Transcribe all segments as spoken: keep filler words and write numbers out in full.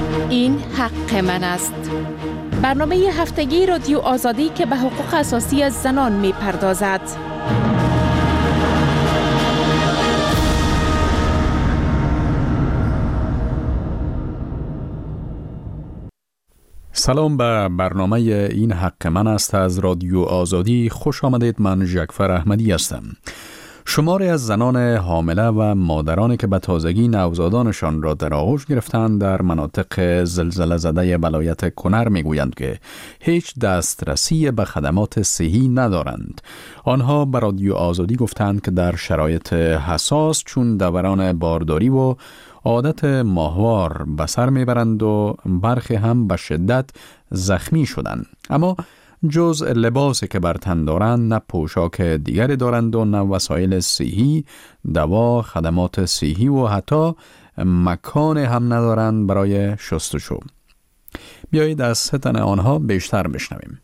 این حق من است. برنامه هفتگی رادیو آزادی که به حقوق اساسی زنان می پردازد. سلام به برنامه این حق من است از رادیو آزادی. خوش آمدید. من جعفر احمدی هستم. شماری از زنان حامله و مادرانی که به تازگی نوزادانشان را در آغوش گرفتند در مناطق زلزله زده ولایت کنر میگویند که هیچ دسترسی به خدمات صحی ندارند. آنها به رادیو آزادی گفتند که در شرایط حساس چون دوران بارداری و عادت ماهوار به سر میبرند و برخی هم به شدت زخمی شدند. اما جز لباسی که بر تن دارند نه پوشاک دیگری دارند و نه وسایل صحی، دوا، خدمات صحی و حتی مکان هم ندارند برای شستشو. بیایید از سه تن آنها بیشتر بشنویم.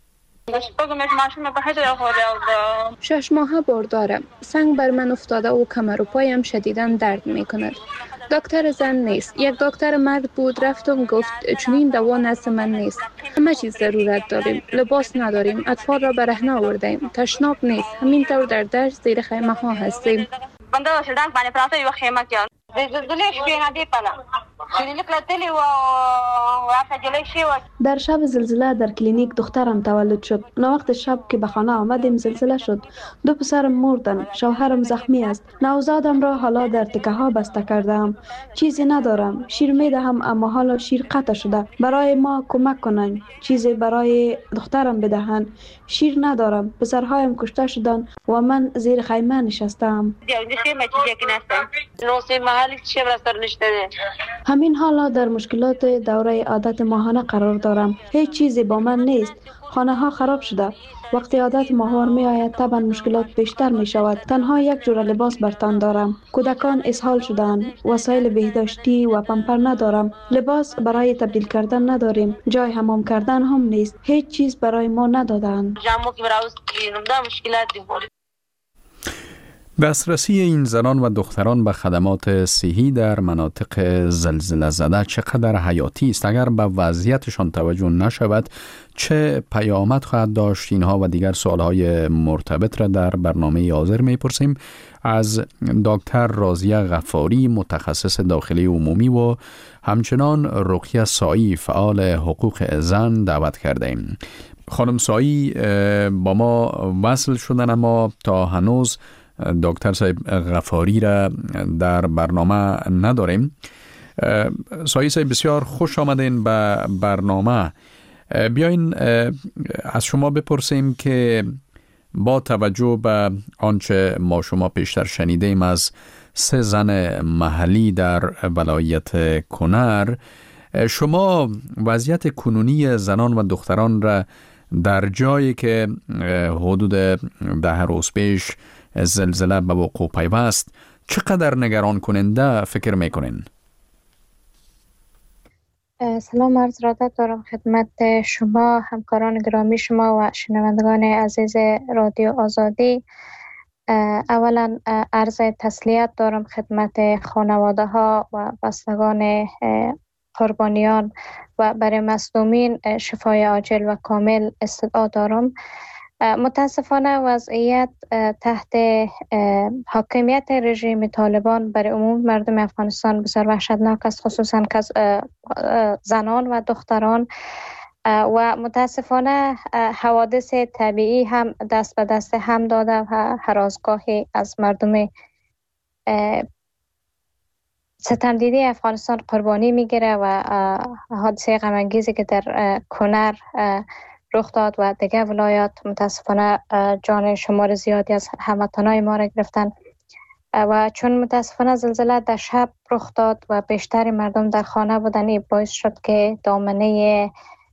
شش ماه باردارم. سنگ بر من افتاده و کمر و پایم شدیداً درد می کند. دکتر زن نیست. یک دکتر مرد بود، رفتم گفت چنین دوا نزد من نیست. همه چیز ضرورت داریم. لباس نداریم. اطفال را برهنه آوردیم. تشناب نیست. همینطور در دشت زیر خیمه ها هستیم. در شب زلزله در کلینیک دخترم تولد شد. وقت شب که به خانه آمدیم زلزله شد. دو پسرم مردن. شوهرم زخمی است. نوزادم را حالا در تکه ها بسته کردم. چیزی ندارم. شیر میدهم اما حالا شیر قطع شده. برای ما کمک کنن. چیزی برای دخترم بدهن. شیر ندارم. پسرهایم کشته شدن و من زیر خیمه نشستم. همین حالا در مشکلات دوره عادت ماهانه قرار دارم. هیچ چیزی با من نیست. خانه ها خراب شده. وقتی عادت ماهوار می آید طبعا مشکلات بیشتر می شود. تنها یک جور لباس بر تن دارم. کودکان اسهال شدند. وسایل بهداشتی و پمپر ندارم. لباس برای تبدیل کردن نداریم. جای حمام کردن هم نیست. هیچ چیز برای ما ندادند. دسترسی این زنان و دختران به خدمات صحی در مناطق زلزله زده چقدر حیاتی است. اگر به وضعیتشان توجه نشود چه پیامد خواهد داشت؟ اینها و دیگر سوالهای مرتبط را در برنامه حاضر میپرسیم. از دکتر راضیه غفاری متخصص داخلی عمومی و همچنان رقیه سایی فعال حقوق زن دعوت کردیم. خانم سایی با ما وصل شدن اما تا هنوز دکتر صاحب غفاری را در برنامه نداریم. سایی صاحب بسیار خوش آمدین به برنامه. بیاین از شما بپرسیم که با توجه به آنچه ما شما پیشتر شنیدیم از سه زن محلی در ولایت کنر، شما وضعیت کنونی زنان و دختران را در جایی که حدود ده روز پیش زلزله به وقوع پیوست چقدر نگران کننده فکر میکنین؟ سلام عرض ادب دارم خدمت شما، همکاران گرامی شما و شنوندگان عزیز رادیو آزادی. اولا عرض تسلیت دارم خدمت خانواده ها و بستگان قربانیان و برای مظلومین شفای عاجل و کامل استدعا دارم. متاسفانه وضعیت تحت حاکمیت رژیم طالبان برای عموم مردم افغانستان بسیار وحشتناک است، خصوصا زنان و دختران، و متاسفانه حوادث طبیعی هم دست به دست هم داده و هراسگاهی از مردم ستمدیده افغانستان قربانی میگیره و حادثه غم انگیزی که در کنر رخ داد و دیگر ولایات متاسفانه جان شمار زیادی از هموطنان ما را گرفتن و چون متاسفانه زلزله در شب رخ داد و بیشتر مردم در خانه بودن، این باعث شد که دامنه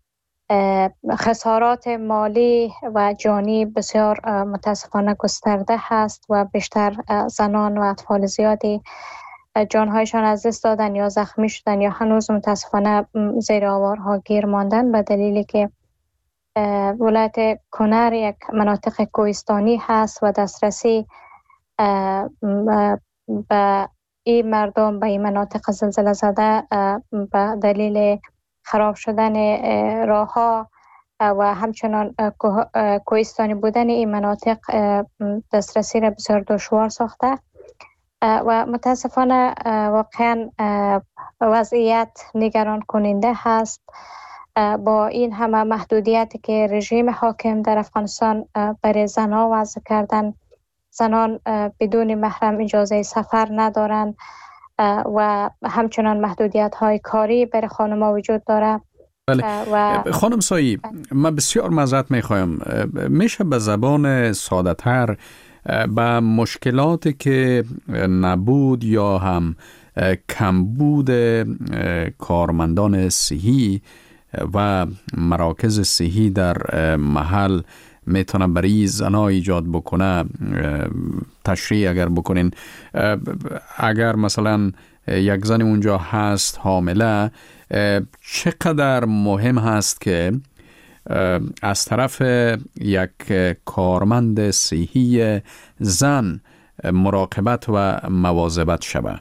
خسارات مالی و جانی بسیار متاسفانه گسترده هست و بیشتر زنان و اطفال زیادی جانهایشان از دست دادن یا زخمی شدن یا هنوز متاسفانه زیر آوارها گیر ماندن به دلیلی که ولایت کنر یک مناطق کوهستانی هست و دسترسی به این مردم به این مناطق زلزله زده به دلیل خراب شدن راه ها و همچنان کوهستانی بودن این مناطق دسترسی را بسیار دشوار ساخته و متاسفانه واقعا وضعیت نگران کننده هست. با این همه محدودیتی که رژیم حاکم در افغانستان برای زنان وضع کردن، زنان بدون محرم اجازه سفر ندارند و همچنان محدودیت های کاری برای خانم‌ها وجود داره. بله. و خانم سایی، من بسیار معذرت میخوایم، میشه به زبان ساده تر به مشکلاتی که نبود یا هم کمبود کارمندان صحی و مراکز صحی در محل میتونه برای زنها ایجاد بکنه تشریح اگر بکنین؟ اگر مثلا یک زن اونجا هست حامله، چقدر مهم هست که از طرف یک کارمند صحی زن مراقبت و مواظبت شود؟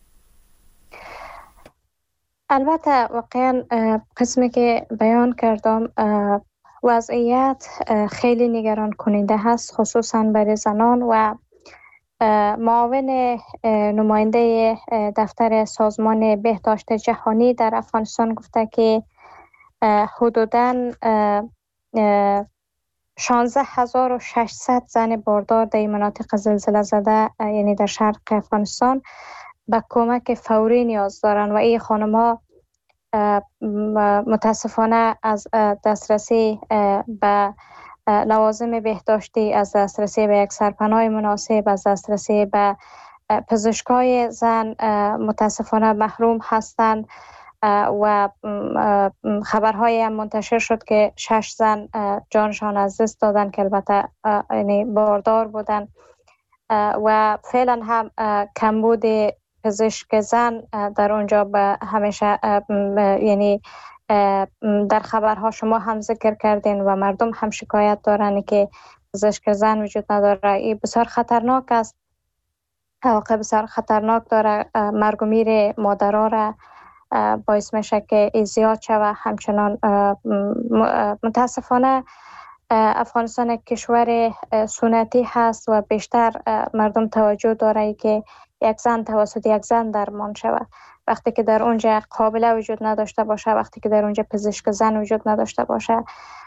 البته واقعا قسمی که بیان کردم وضعیت خیلی نگران کننده هست، خصوصا برای زنان. و معاون نماینده دفتر سازمان بهداشت جهانی در افغانستان گفته که حدوداً شانزده هزار و ششصد زن باردار در مناطق زلزله زده، یعنی در شرق افغانستان، به کمک فوری نیاز دارند و این خانم‌ها متاسفانه از دسترسی به لوازم بهداشتی، از دسترسی به یک سرپناه مناسب، از دسترسی به پزشکای زن متاسفانه محروم هستند و خبرهای هم منتشر شد که شش زن جانشان از دست دادن که البته یعنی باردار بودن و فعلا هم کمبود پزشک زن در اونجا به همیشه یعنی در خبرها شما هم ذکر کردین و مردم هم شکایت دارن که پزشک زن وجود نداره. این بسیار خطرناک است، واقع بسیار خطرناک داره، مرگ و میر مادرها را باعث میشه که زیاد شود. همچنان متاسفانه افغانستان کشور سنتی هست و بیشتر مردم توجه داره که یک زن توسط یک زن درمان شود. وقتی که در اونجا قابله وجود نداشته باشه، وقتی که در اونجا پزشک زن وجود نداشته باشه،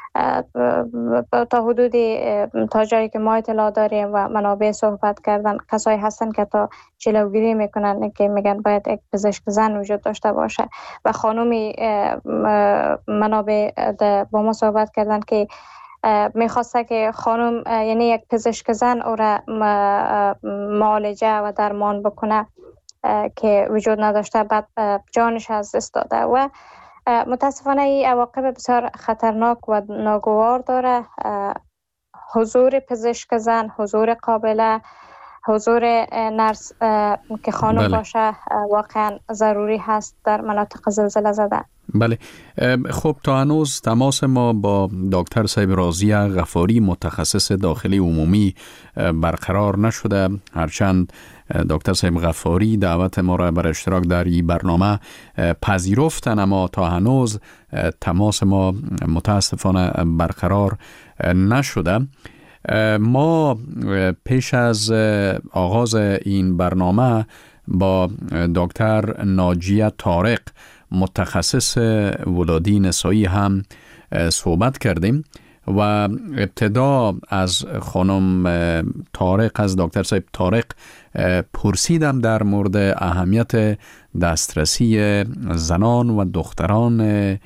تا حدودی تا جایی که ما اطلاع داریم و منابع صحبت کردن، کسایی هستن که تا جلوگیری میکنن که میگن باید یک پزشک زن وجود داشته باشه و خانومی منابع با ما صحبت کردن که میخواسته که خانم یعنی یک پزشک زن او را معالجه و درمان بکنه که وجود نداشته، بعد جانش از دست داده و متاسفانه این عواقب بسیار خطرناک و ناگوار داره. حضور پزشک زن، حضور قابله، حضور نرس که خانم بله. باشه واقعا ضروری هست در مناطق زلزله زده. بله. خب تا هنوز تماس ما با دکتر صاحب راضیه غفاری متخصص داخلی عمومی برقرار نشده، هرچند دکتر صاحب غفاری دعوت ما را بر اشتراک در این برنامه پذیرفتن، اما تا هنوز تماس ما متاسفانه برقرار نشده. ما پیش از آغاز این برنامه با دکتر ناجیه طارق متخصص ولادی نسایی هم صحبت کردیم و ابتدا از خانم طارق، از دکتر صاحب طارق پرسیدم در مورد اهمیت دسترسی زنان و دختران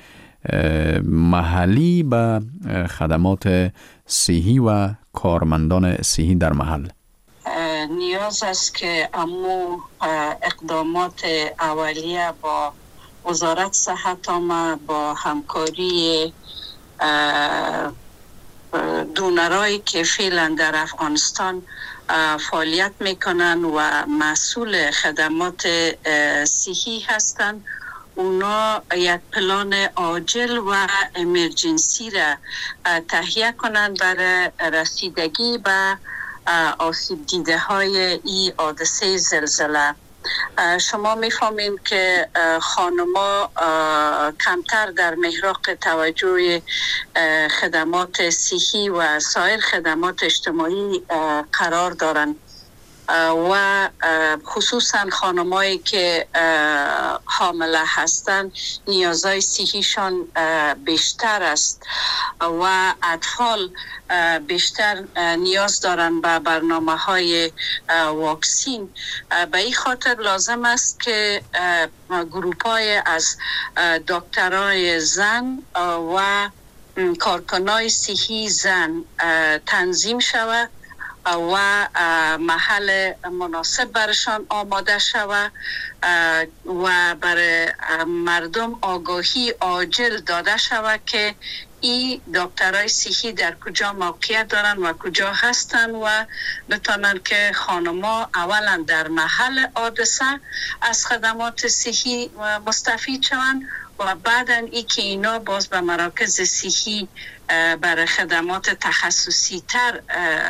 محلی به خدمات صحی و کارمندان صحی در محل. نیاز است که امو اقدامات اولیه با وزارت صحت ما با همکاری دونرایی که فعلا در افغانستان فعالیت میکنن و مسئول خدمات صحی هستند، اونا یک پلان عاجل و امرجنسی را تهیه کنند برای رسیدگی به آسیب دیده های این حادثه زلزله. شما میفهمین که خانما کمتر در محراق توجه خدمات صحی و سایر خدمات اجتماعی قرار دارند و خصوصا خانمایی که حامله هستند نیازهای صحیشان بیشتر است و اطفال بیشتر نیاز دارند به برنامه های واکسین. به این خاطر لازم است که گروپ های از دکترای زن و کارکنای صحی زن تنظیم شود و محل مناسب برشان آماده شود و برای مردم آگاهی عاجل داده شود که این دکترای صحی در کجا موقعیت دارن و کجا هستن و بتونن که خانما اولا در محل حادثه از خدمات صحی مستفید شوند و بعداً ای که اینا باز به مراکز صحی برای خدمات تخصصی تر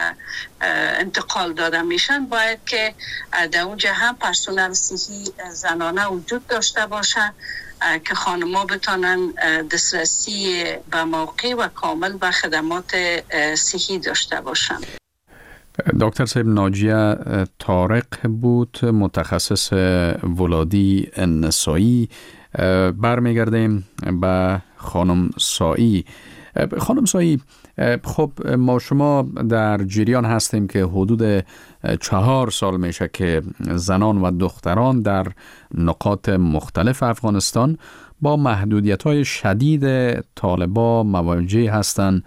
انتقال داده میشن. باید که در اونجا هم پرسنل صحی زنانه وجود داشته باشن که خانم‌ها بتونن دسترسی به موقع و کامل به خدمات صحی داشته باشن. دکتر صاحب ناجیه طارق بود، متخصص ولادی نسایی. برمیگردیم به خانم سایی. خانم سایی، خب ما شما در جریان هستیم که حدود چهار سال میشه که زنان و دختران در نقاط مختلف افغانستان با محدودیت‌های شدید طالبان مواجه هستند.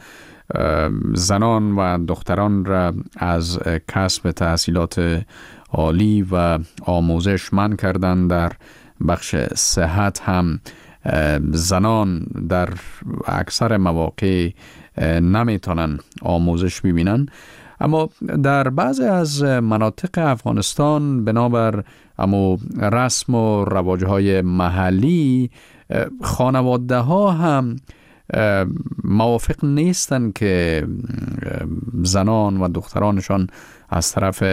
زنان و دختران را از کسب تحصیلات عالی و آموزش منع کردند. در بخش صحت هم زنان در اکثر مواقع نمیتونن آموزش ببینن. اما در بعضی از مناطق افغانستان بنابر امو رسم و رواجهای محلی خانواده ها هم موافق نیستن که زنان و دخترانشان از طرف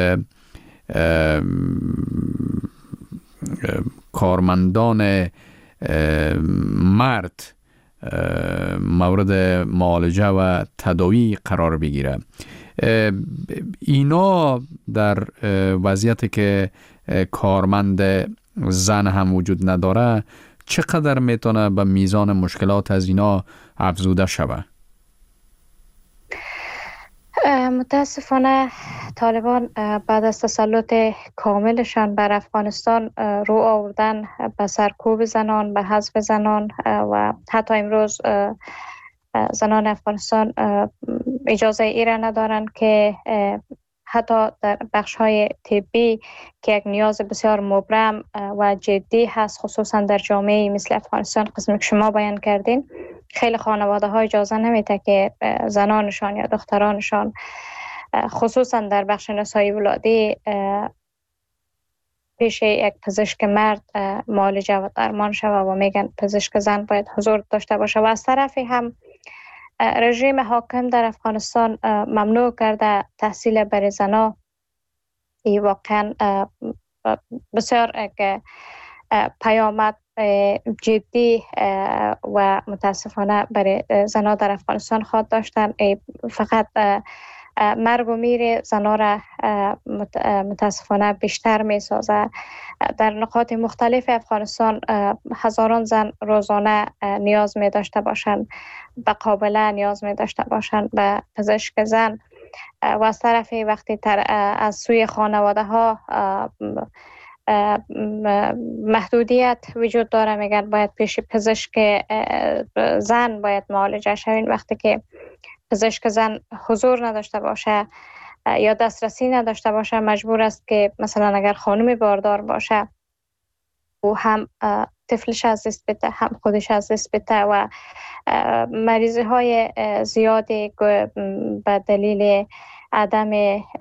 کارمندان مرد مورد معالجه و تداوی قرار بگیره. اینا در وضعیتی که کارمند زن هم وجود نداره چقدر میتونه به میزان مشکلات از اینا افزوده شود؟ متاسفانه طالبان بعد از تسلط کاملشان بر افغانستان رو آوردن به سرکوب زنان، به حذف زنان و حتی امروز زنان افغانستان اجازه ای را ندارند که حتی در بخش‌های طبی که یک نیاز بسیار مبرم و جدی هست، خصوصا در جامعه مثل افغانستان، قسمی که شما بیان کردین، خیلی خانواده ها اجازه نمیده که زنانشان یا دخترانشان خصوصا در بخش نسایی ولادی پیش یک پزشک مرد معالجه و درمان شود و میگن پزشک زن باید حضور داشته باشه. و از طرفی هم رژیم حاکم در افغانستان ممنوع کرده تحصیل برای زنها. این واقعا بسیار پیامد جدی و متاسفانه برای زنها در افغانستان خواهد داشتن. فقط مرگ و میر زنها را متاسفانه بیشتر می سازه. در نقاط مختلف افغانستان هزاران زن روزانه نیاز می داشته باشند به قابله، نیاز می داشته باشند به پزشک زن. و از طرفی وقتی تر از سوی خانواده ها محدودیت وجود داره، میگن باید پیش پزشک زن باید معالجه شوین. وقتی که پزشک زن حضور نداشته باشه یا دسترسی نداشته باشه، مجبور است که مثلا اگر خانم باردار باشه او هم طفلش از دست بده، هم خودش از دست بده و مریضی های زیادی به دلیل عدم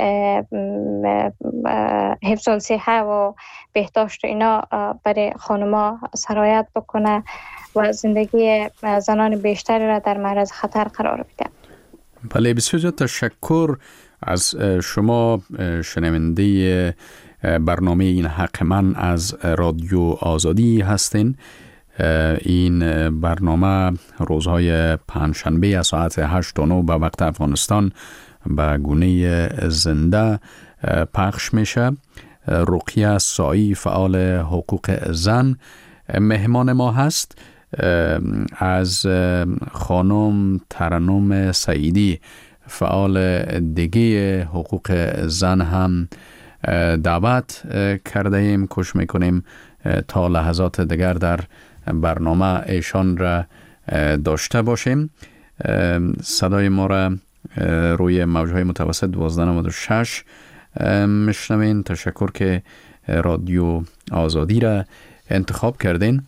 حفظ الصحه و بهداشت اینا برای خانم‌ها سرایت بکنه و زندگی زنان بیشتری را در معرض خطر قرار بده. بله، بسیار تشکر از شما شنونده برنامه این حق من از رادیو آزادی هستین. این برنامه روزهای پنجشنبه از ساعت هشت و نه به وقت افغانستان به گونه زنده پخش میشه. رقیه سایی فعال حقوق زن مهمان ما هست. از خانم ترنم سعیدی فعال دیگه حقوق زن هم دعوت کرده ایم. کوشش میکنیم تا لحظات دیگر در برنامه ایشان را داشته باشیم. صدای ما را روی موجهای متوسط دوازده نود و شش میشنوین. تشکر که رادیو آزادی را انتخاب کردین.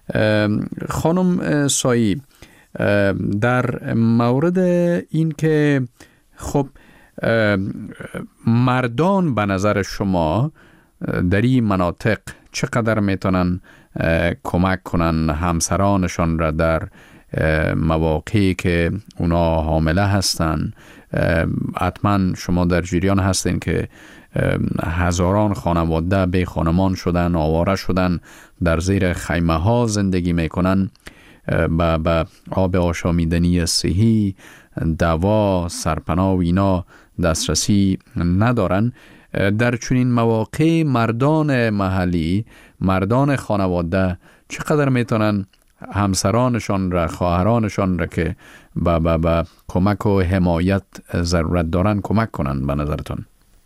خانم سایی، در مورد این که خب مردان به نظر شما در این مناطق چقدر میتونن کمک کنن همسرانشان را در مواقعی که اونا حامله هستن؟ حتما شما در جریان هستین که هزاران خانواده بی خانمان شدن، آواره شدن، در زیر خیمه ها زندگی میکنن، با, با آب آشامیدنی صحی، دوا، سرپناه و اینا دسترسی ندارن. در چنین مواقع مردان محلی، مردان خانواده چقدر میتونن همسرانشان را، خواهرانشان را که با, با, با کمک و حمایت ضرورت دارن کمک کنن به نظرتون؟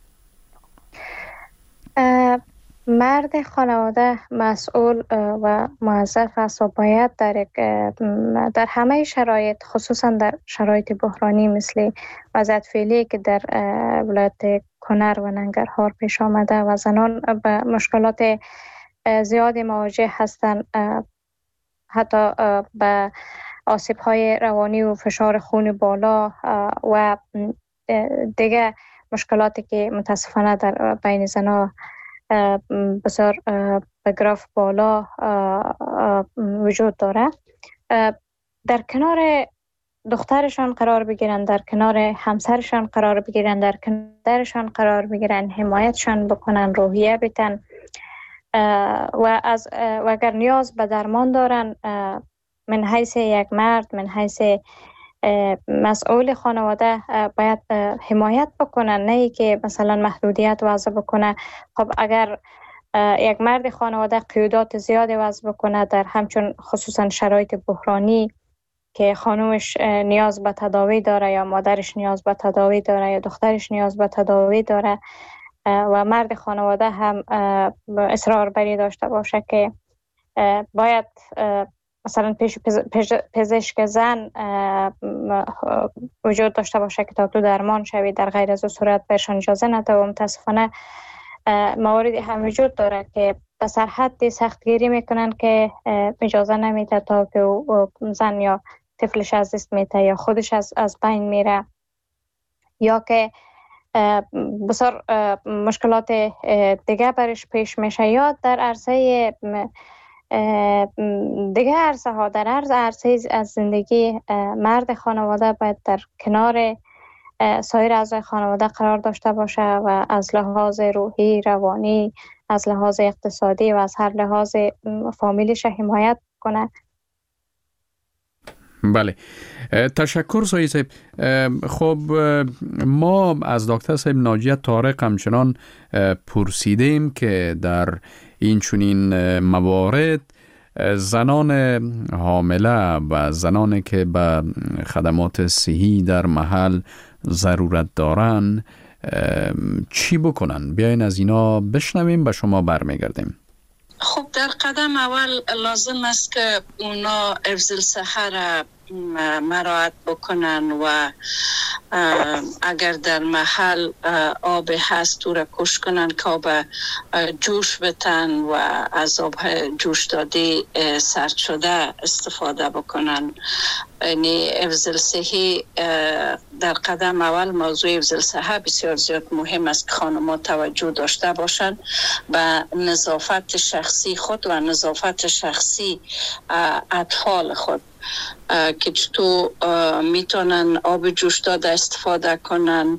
مرد خانواده مسئول و موظف است و باید در, در همه شرایط، خصوصا در شرایط بحرانی مثل وضعیت فعلی که در ولایت کنر و ننگرهار پیش آمده و زنان به مشکلات زیادی مواجه هستند، حتی به آسیب‌های روانی و فشار خون بالا و دیگه مشکلاتی که متاسفانه در بین زنان بسیار به گراف بالا وجود داره. در کنار دخترشان قرار بگیرن، در کنار همسرشان قرار بگیرن، در کنارشان قرار بگیرن، حمایتشان بکنن، روحیه بدن و از و اگر نیاز به درمان دارن، من حیث یک مرد، من حیث مسئول خانواده باید حمایت بکنن، نه ای که مثلا محدودیت وضع بکنه. خب اگر یک مرد خانواده قیودات زیاد وضع بکنه در همچون خصوصا شرایط بحرانی که خانومش نیاز به تداوی داره یا مادرش نیاز به تداوی داره یا دخترش نیاز به تداوی داره و مرد خانواده هم اصرار بری داشته باشه که باید مثلا پیش پزشک زن وجود داشته باشه که تا تو درمان شوی، در غیر از او صورت برشان اجازه نده. و متاسفانه مواردی هم وجود داره که به سرحد سختگیری میکنن که اجازه نمیده تا که زن یا طفلش از دست میده یا خودش از از بین میره، یا که بسیار مشکلات دیگه برش پیش میشه، یا در عرصه دیگه عرصه ها، در عرض عرصه از زندگی مرد خانواده باید در کنار سایر اعضای خانواده قرار داشته باشه و از لحاظ روحی، روانی، از لحاظ اقتصادی و از هر لحاظ فامیلیش حمایت کنه. بله، تشکر سایی صاحب. خب ما از دکتر صاحب ناجیه طارق همچنان پرسیدیم که در این چنین موارد زنان حامله و زنانی که به خدمات صحی در محل ضرورت دارن چی بکنن؟ بیاین از اینا بشنویم، به شما برمیگردیم. خب در قدم اول لازم است که اونا حفظ الصحه را مراعات بکنن و اگر در محل آب هست او را کش کنن که آب جوش بتن و از آب جوش داده سرد شده استفاده بکنن. یعنی حفظ الصحه در قدم اول، موضوع حفظ الصحه بسیار زیاد مهم است که خانم‌ها توجه داشته باشند به نظافت شخصی خود و نظافت شخصی اطفال خود. که چطور میتونن آب جوش داده استفاده کنن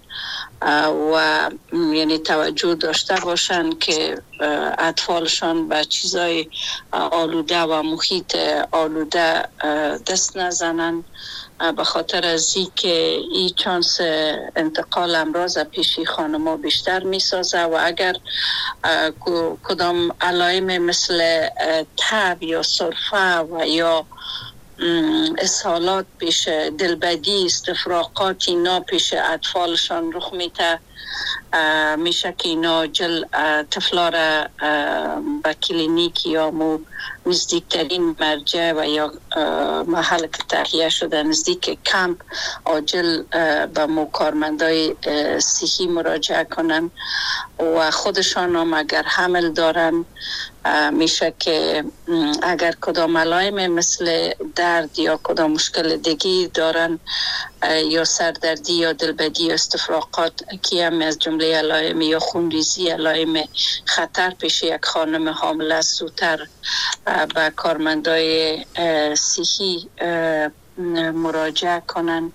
و یعنی توجه داشته باشن که اطفالشان به چیزای آلوده و محیط آلوده دست نزنن، به خاطر از این که این چانس انتقال امراض پیشی خانما بیشتر می سازه و اگر کدام علائم مثل تب یا سرفه و یا اسهالات پیش دلبدی استفراغات اینا پیش اطفالشان رخ میده، میشه که اینا جل طفلا را به کلینیک یا مو نزدیکترین مرجع و یا محل که تهیه شده نزدیک کمپ عاجل به مو کارمندای صحی مراجعه کنن و خودشان هم اگر حمل دارن میشه که اگر کدام علائم مثل درد یا کدام مشکل دیگی دارن یا سردردی یا دلبدی یا استفراغات که هم از جمله علائم یا خونریزی علائم خطر پیش یک خانم حامله زودتر به کارمندای صحی مراجعه کنن.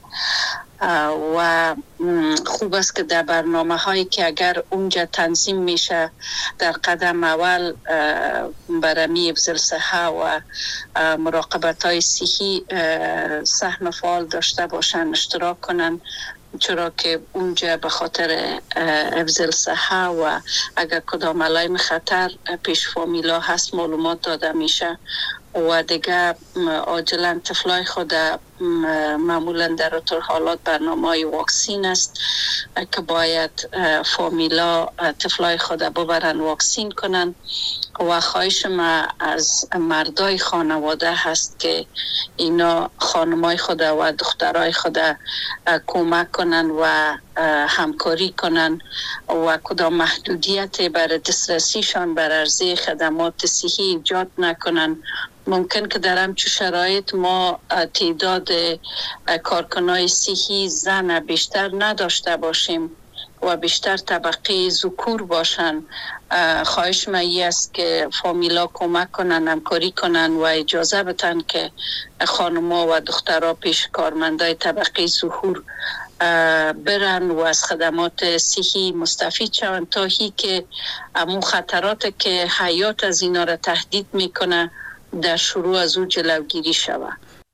و خوب است که در برنامه هایی که اگر اونجا تنظیم میشه در قدم اول برمی افضل صحه و مراقبت های صحی سهم فعال داشته باشن، اشتراک کنن، چرا که اونجا به خاطر افضل صحه و اگر کدام علائم خطر پیش فامیلا هست معلومات داده میشه و دیگه عاجلا طفلای خود معمولا در طور حالات برنامه واکسین است که باید فامیلا طفلای خود ببرن واکسین کنن و خواهش ما از مردای خانواده هست که اینا خانمای خود و دخترای خود کمک کنن و همکاری کنن و کدام محدودیت برای دسترسیشان بر عرضه خدمات صحی ایجاد نکنن. ممکن که در همچون شرایط ما تعداد کارکنای صحی زن بیشتر نداشته باشیم و بیشتر طبقه ذکور باشن. خواهش من این است که فامیلا کمک کنن، همکاری کنن و اجازه بدن که خانم‌ها و دخترها پیش کارمندای طبقه ظهور برن و از خدمات صحی مستفید شوند تا هی که امون خطرات که حیات از اینا را تهدید میکنه در شروع از او جلوگیری شود.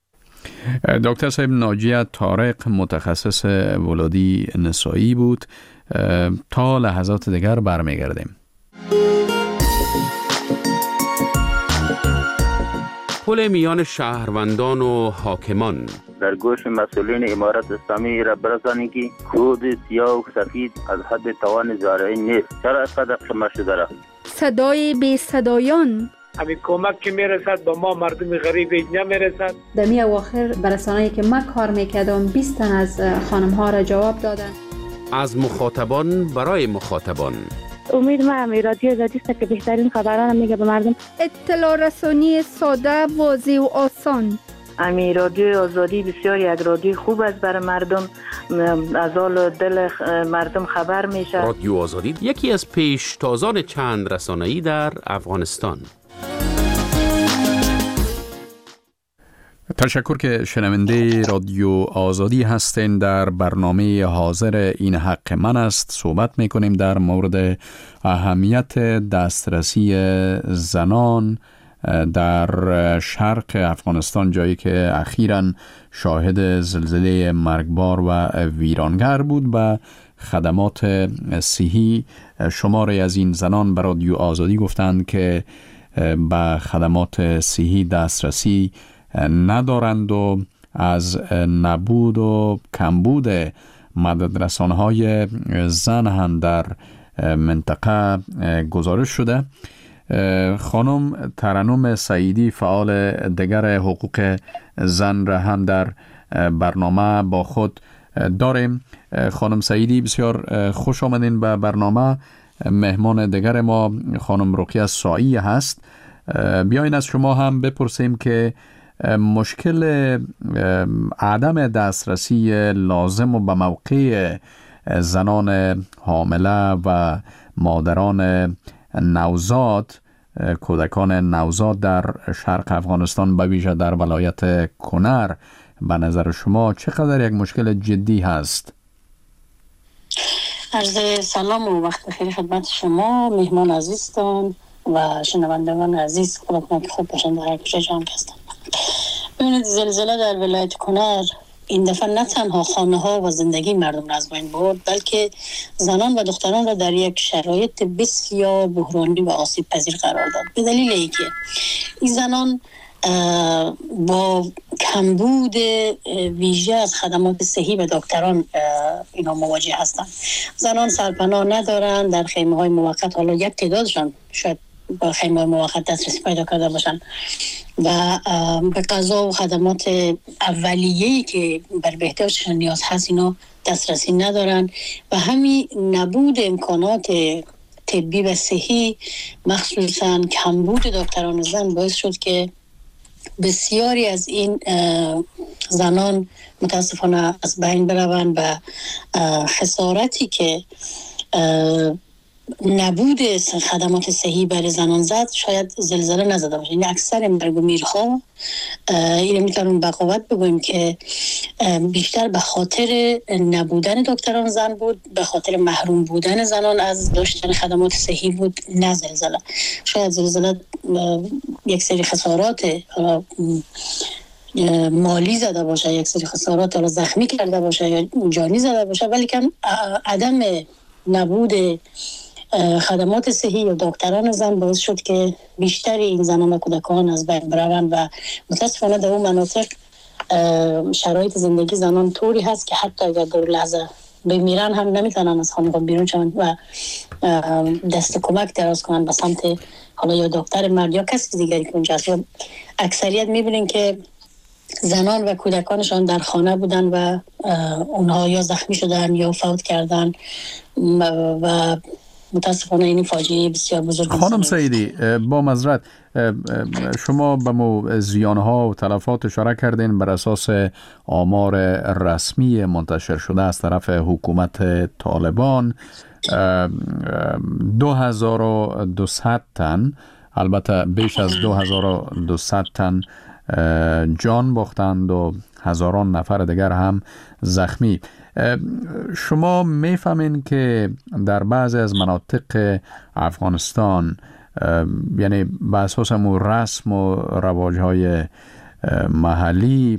دکتر صاحب ناجیه طارق متخصص ولادی نسایی بود. تا لحظات دیگر برمیگردیم. پل میان شهروندان و حاکمان در گوش مسئولین امارت اسلامی را برسانید که کود سیاه و سفید از حد توان زارعی نیست. چرا اینقدر قمه شده را؟ صدای بی صدایان همین کمک که میرسد به ما مردم غریب نمیرسد. در می اواخر برسانه‌ای که من کار میکردم بیست تن از خانم ها را جواب دادن. از مخاطبان برای مخاطبان. امید ما همی رادیو آزادی است که بهترین خبران میگه به مردم. اطلاع رسانی ساده، واضح و آسان. امی رادیو آزادی بسیار یک رادیو خوب است برای مردم، از حال دل مردم خبر میشه. رادیو آزادی یکی از پیشتازان چند رسانه‌ای در افغانستان. تشکر که شنونده رادیو آزادی هستین. در برنامه حاضر این حق من است صحبت میکنیم در مورد اهمیت دسترسی زنان در شرق افغانستان، جایی که اخیراً شاهد زلزله مرگبار و ویرانگر بود. به خدمات صحی شماری از این زنان به رادیو آزادی گفتند که به خدمات صحی دسترسی ندارند و از نبود و کمبود مددرسان‌های زن هم در منطقه گزارش شده. خانم ترنم سعیدی فعال دیگر حقوق زن را هم در برنامه با خود داریم. خانم سعیدی بسیار خوش آمدین به برنامه. مهمان دیگر ما خانم رقیه سایی هست. بیاین از شما هم بپرسیم که مشکل عدم دسترسی لازم و به موقع زنان حامله و مادران نوزاد کودکان نوزاد در شرق افغانستان به ویژه در ولایت کنر به نظر شما چقدر یک مشکل جدی هست؟ عرض سلام و وقت بخیر خدمت شما مهمان عزیزتان و شنوندگان عزیز. خدا کنه که خوب باشن در هر کجا جان هستن. ببینید زلزله در ولایت کنر این دفعه نه تنها خانه ها و زندگی مردم را از بین برد، بلکه زنان و دختران را در یک شرایط بسیار بحرانی و آسیب پذیر قرار داد. به دلیل اینکه این زنان با کمبود ویژه از خدمات صحی و دکتران اینا مواجه هستند. زنان سرپناه ندارند، در خیمه های موقت، حالا یک تعدادشان شاید با خیمه های موقت دسترسی پیدا کرده باشند و به غذا و خدمات اولیه‌ای که بر بهداشتشان نیاز هست اینا دسترسی ندارند و همین نبود امکانات طبی و صحی مخصوصا کمبود دکتران زن باعث شد که بسیاری از این زنان متاسفانه از بین بروند و خسارتی که نبود خدمات صحی برای زنان زد شاید زلزله نزده باشه. یعنی اکثر مرگ و میرها اینو میتونیم بقاوت بگویم که بیشتر به خاطر نبودن دکتران زن بود، به خاطر محروم بودن زنان از داشتن خدمات صحی بود، نه زلزله. شاید زلزله یک سری خسارات مالی زده باشه، یک سری خسارات حالا زخمی کرده باشه یا جانی زده باشه، ولی کم عدم نبود خدمات صحی یا دکتران زن باعث شد که بیشتر این زنان و کودکان از بین بروند و متاسفانه در اون مناطق شرایط زندگی زنان طوری هست که حتی اگر در لحظه بمیرن هم نمیتونن از خانه بیرون شوند و دست کمک دراز کنن به سمت حالا یا دکتر مرد یا کسی دیگری که اونجا هست. اکثریت میبینین که زنان و کودکانشان در خانه بودن و اونها یا زخمی شدن یا فوت کردن و متاسفانه این فاجعه بسیار بزرگ. خانم سعیدی با معذرت شما به مو زیانها و تلفات اشاره کردین بر اساس آمار رسمی منتشر شده از طرف حکومت طالبان دو هزار و دویست تن، البته بیش از دو هزار و دویست تن جان باختند و هزاران نفر دیگر هم زخمی. شما میفهمین که در بعضی از مناطق افغانستان یعنی به اساس رسم و رواج‌های محلی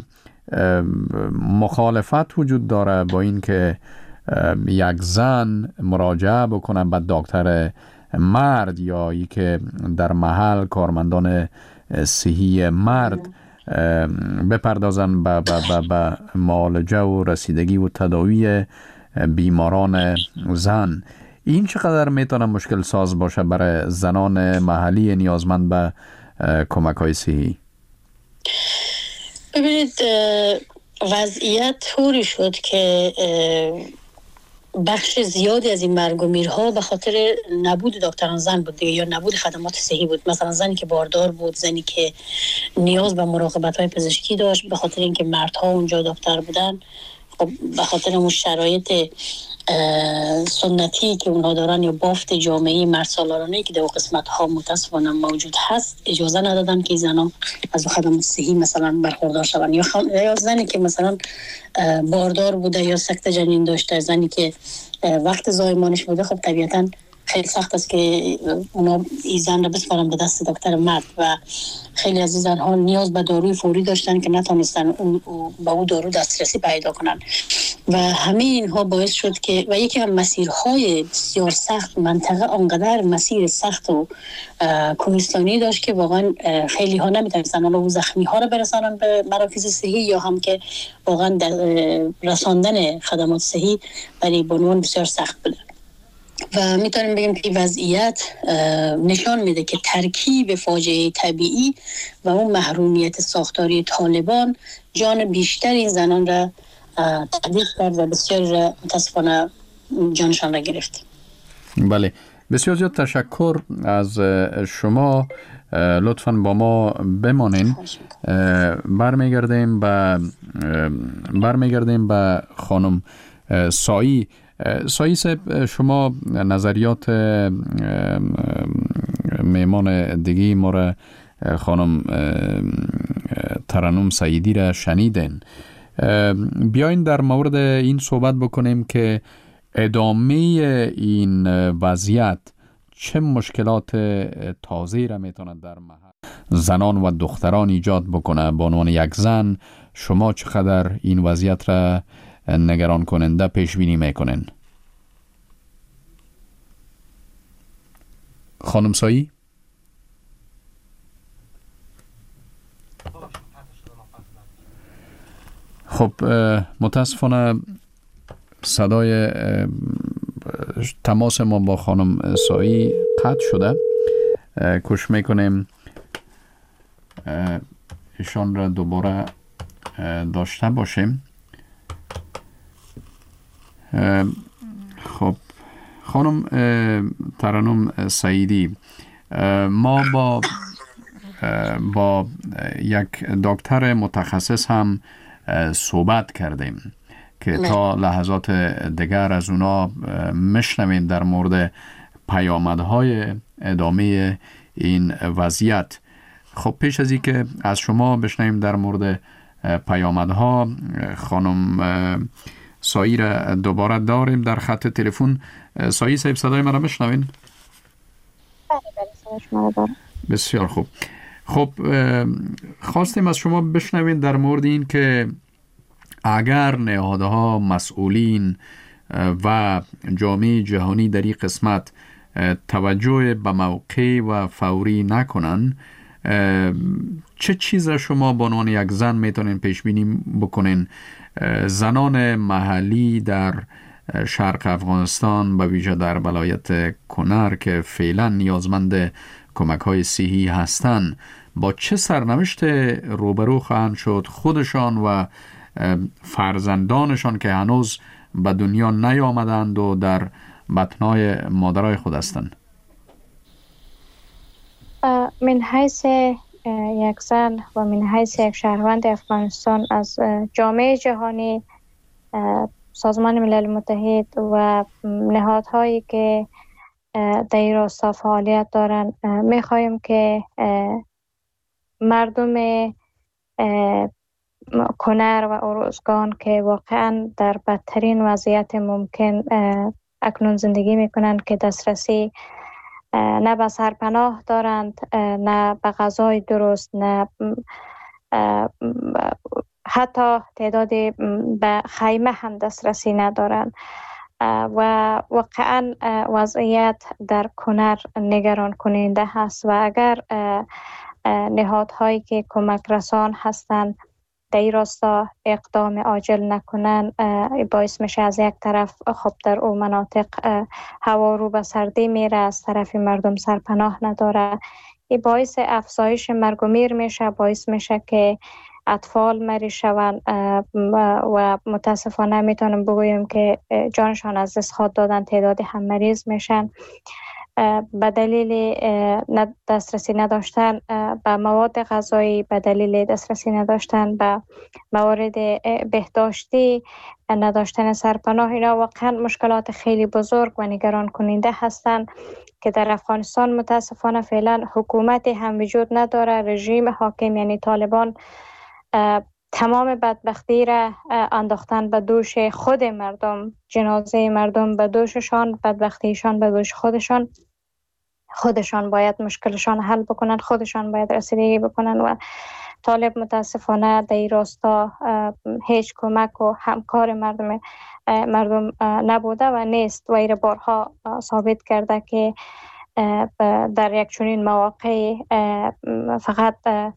مخالفت وجود داره با این که یک زن مراجعه بکنه به دکتر مرد یا ای که در محل کارمندان صحی مرد بپردازن به به به معالجه و رسیدگی و تداوی بیماران زن. این چقدر میتونه مشکل ساز باشه برای زنان محلی نیازمند به کمک های صحی؟ ببینید وضعیت طوری شد که بخش زیادی از این مرگ و میرها به خاطر نبود دکتران زن بود دیگه، یا نبود خدمات صحی بود. مثلا زنی که باردار بود، زنی که نیاز به مراقبت های پزشکی داشت، به خاطر اینکه مردها اونجا دکتر بودن، خب به خاطر اون شرایط سنتی که اونها دارن یا بافت جامعه مرد سالارانه که در اون قسمت ها متاسفانه موجود هست اجازه ندادن که زنان از خدمات صحی مثلا برخوردار شوند. یا, خم... یا زنی که مثلا باردار بوده یا سکته جنین داشته، زنی که وقت زایمانش بوده، خب طبیعتاً خیلی سخت است که اونا این زن رو بسپارن به دست دکتر مرد و خیلی از این زنها نیاز به داروی فوری داشتن که نتونستن اون با اون دارو دسترسی پیدا کنن و همه اینها باعث شد که و یکی از مسیرهای بسیار سخت، منطقه آنقدر مسیر سخت و کوهستانی داشت که واقعا خیلی ها نمیتونستن اون زخمی ها رو برسانن به مراکز صحی یا هم که واقعا رساندن خدمات صحی برای بانوان بسیار سخت بود. و میتونیم بگیم که وضعیت نشان میده که ترکیب فاجعه طبیعی و اون محرومیت ساختاری طالبان جان بیشتر این زنان را تهدید کرد و بسیار را متاسفانه جانشان را گرفت. بله، بسیار زیاد تشکر از شما. لطفاً با ما بمانین. برمیگردیم به برمیگردیم به خانم سایی. سایی صاحب، شما نظریات میمان دیگی ما را خانم ترنم سعیدی را شنیدین. بیاین در مورد این صحبت بکنیم که ادامه این وضعیت چه مشکلات تازه‌ای را میتواند در محل زنان و دختران ایجاد بکنه. به عنوان یک زن شما چقدر این وضعیت را نگران کننده پیش بینی میکنین؟ خانم سایی؟ خب متاسفانه صدای تماس ما با خانم سایی قطع شده. کوشش میکنیم ایشان را دوباره داشته باشیم. خب خانم ترنم سعیدی، ما با با یک دکتر متخصص هم صحبت کردیم که تا لحظات دیگر از اونا مشنویم در مورد پیامدهای ادامه این وضعیت. خب پیش از این که از شما بشنویم در مورد پیامدها، خانم سایی را دوباره داریم در خط تلفن. سایی صاحب صدای من را بشنوین؟ بله بله صدای شما را دارم. بسیار خوب. خب خواستیم از شما بشنوین در مورد این که اگر نهادها، مسئولین و جامعه جهانی در این قسمت توجه به موقع و فوری نکنن، چه چیز را شما به عنوان یک زن میتونین پیش بینی بکنین زنان محلی در شرق افغانستان، به ویژه در ولایت کنر که فعلا نیازمند کمک های صحی هستند، با چه سرنوشت روبرو خواهند شد خودشان و فرزندانشان که هنوز به دنیا نیامدند و در بطنهای مادرای خود هستند؟ من حیث یک زن و من حیث یک شهروند افغانستان از جامعه جهانی، سازمان ملل متحد و نهادهایی که در این راستا فعالیت دارند میخواهیم که مردم کنر و اروزگان که واقعا در بدترین وضعیت ممکن اکنون زندگی میکنند، که دسترسی نه به سرپناه دارند، نه به غذای درست، نه حتی تعداد به خیمه هم دسترسی ندارند و واقعا وضعیت در کنر نگران کننده هست و اگر نهادهایی که کمک رسان هستند در این راستا اقدام عاجل نکنن، باعث میشه از یک طرف خب در او مناطق هوا رو به سردی میره، از طرف مردم سرپناه نداره، این باعث افزایش مرگ و میر میشه، باعث میشه که اطفال مری شوند و متاسفانه میتونم بگویم که جانشان از دست خود دادن، تعدادی هم مریض میشن به دلیل دسترسی نداشتن به مواد غذایی، به دلیل دسترسی نداشتن به موارد بهداشتی، نداشتن سرپناه. اینا واقعا مشکلات خیلی بزرگ و نگران کننده هستند که در افغانستان متاسفانه فعلا حکومتی هم وجود نداره. رژیم حاکم یعنی طالبان تمام بدبختی را انداختن به دوش خود مردم، جنازه مردم به دوششان، بدبختیشان به دوش خودشان. خودشان باید مشکلشان حل بکنن، خودشان باید رسیدگی بکنن و طالب متاسفانه در این راستا هیچ کمک و همکار مردم مردم نبوده و نیست و این بارها ثابت کرده که در یک چنین مواقع فقط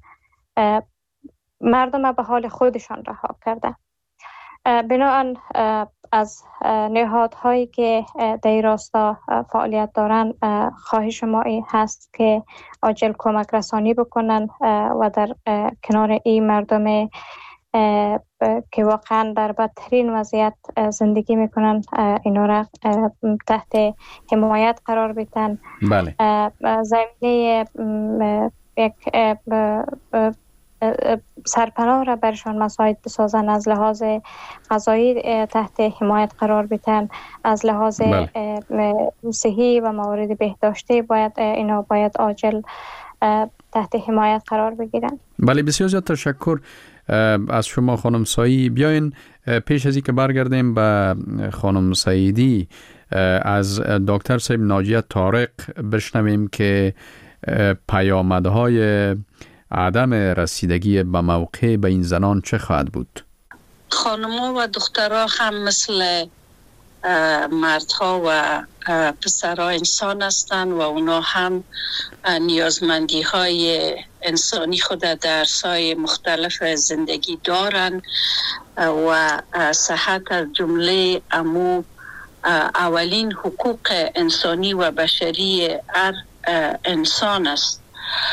مردم به حال خودشان رها کرده. بنابراین از نهادهایی که در این راستا فعالیت دارند خواهش ما این هست که عاجل کمک رسانی بکنن و در کنار این مردم که واقعا در بدترین وضعیت زندگی میکنن اینا را تحت حمایت قرار بدن. بله. زمینه یک سرپناه را برشان مساعد بسازن، از لحاظ غذایی تحت حمایت قرار بدن، از لحاظ بله. صحی و موارد بهداشتی باید اینا باید عاجل تحت حمایت قرار بگیرن. بله بسیار زیاد تشکر از شما خانم سایی. بیاین پیش از این که برگردیم به خانم سعیدی از دکتر صاحب ناجیه طارق بشنویم که پیامدهای عدم رسیدگی به موقع به این زنان چه خواهد بود؟ خانم‌ها و دخترها هم مثل مردها و پسرها انسان هستند و اونا هم نیازمندی های انسانی خود در سای مختلف زندگی دارند و صحت از جمله امو اولین حقوق انسانی و بشری هر انسان است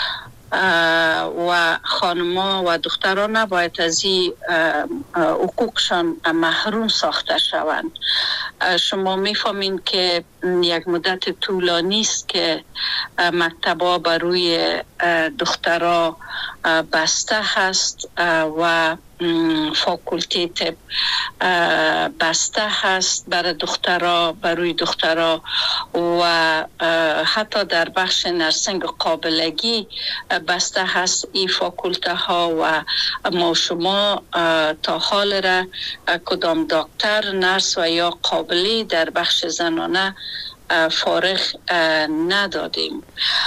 و خانم‌ها و دختران نباید از این حقوقشان محروم ساخته شوند. شما می‌فهمین که یک مدت طولانی است که مکتب‌ها برای دخترها بسته هست و فاکولته طب بسته هست برای دخترها برای دخترها و حتی در بخش نرسینگ قابلگی بسته هست این فاکولته ها و ما شما تا حال را کدام دکتر نرس و یا قابلی در بخش زنانه فارغ ندادیم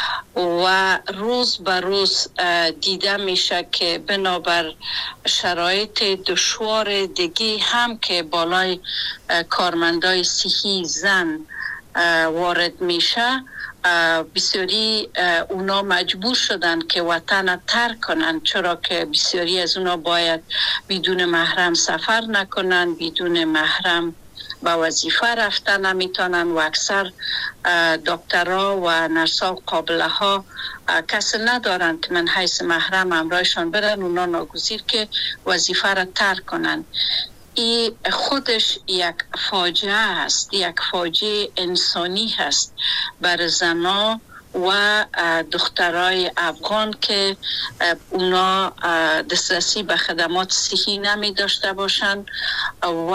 و روز به روز دیده میشه که بنابر شرایط دشوار دیگه هم که بالای کارمندای صحی زن وارد میشه بسیاری اونا مجبور شدن که وطن ترک کنن، چرا که بسیاری از اونا باید بدون محرم سفر نکنن، بدون محرم با وظیفه رفتن نمیتونن و اکثر دکترها و نرسا و قابله ها کسی ندارن که من حیث محرم امرایشان برن، اونا ناگزیر که وظیفه را ترک کنن. این خودش یک فاجعه هست، یک فاجعه انسانی هست بر زنا و دخترای افغان که اونا دسترسی به خدمات صحی نمی داشته باشند و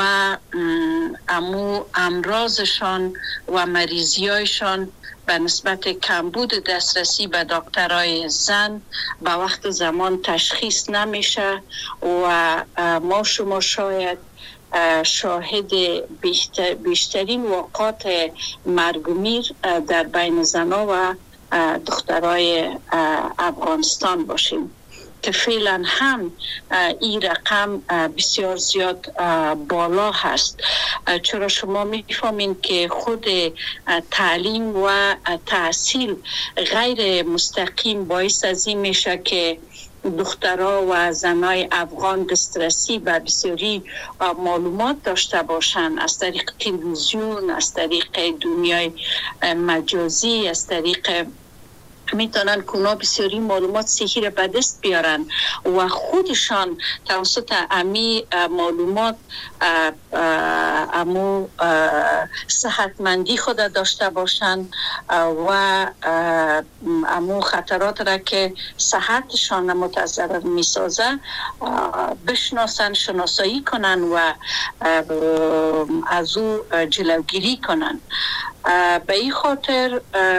امو امراضشان و مریضیایشان به نسبت کمبود دسترسی به دکترای زن به وقت زمان تشخیص نمیشه و ما شما شاید شاهد بیشتر بیشترین واقعات مرگ و میر در بین زنها و دخترای افغانستان باشیم که فعلا هم این رقم بسیار زیاد بالا هست، چرا شما میفهمین که خود تعلیم و تحصیل غیر مستقیم باعث از این میشه که دخترها و زنای افغان دسترسی به بسیاری معلومات داشته باشند از طریق تلویزیون، از طریق دنیای مجازی، از طریق میتونن که اونا بسیاری معلومات صحی را به دست بیارن و خودشان توسط امی معلومات امو صحتمندی خود داشته باشن و امو خطرات را که صحتشان متضرر میسازه بشناسن، شناسایی کنن و از او جلوگیری کنن. به این خاطر